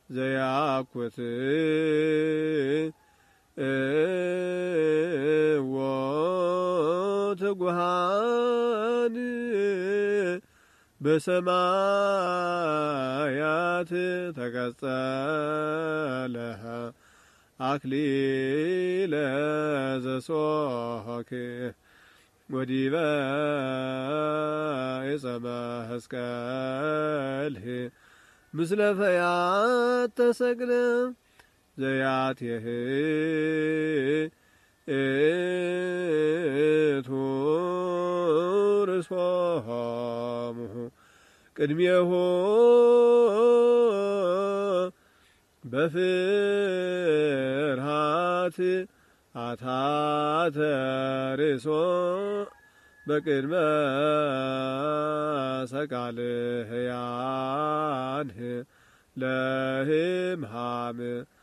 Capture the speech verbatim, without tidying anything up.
ዘያኩት ወትጉሃን በሰማያት ተቀጸለሃ አክሊለ ዘሶክ ወዲበ ዕፀ መስቀል ምስለ ፈያት ተሰቅለ ዘያትየህ እቱ ርእሶሙ ቅድሜሁ በፍርሃት አታተ ርእሶ በቅድመ ሰቃልህያን ለህምሃም